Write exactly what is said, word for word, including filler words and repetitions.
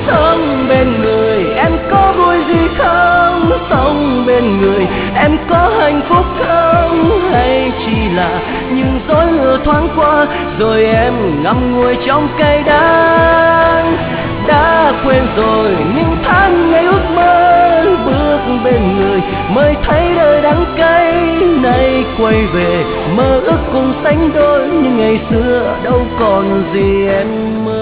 Sống bên người em có vui gì không? Sống bên người em có hạnh phúc không? Hay chỉ là những dối lừa thoáng qua rồi em ngậm ngùi trong cay đắng? Đã quên rồi những tháng ngày ước mơ, bước bên người mới thấy đời đắng cay. Nay quay về mơ ước cùng sánh đôi, nhưng ngày xưa đâu còn gì em mơ.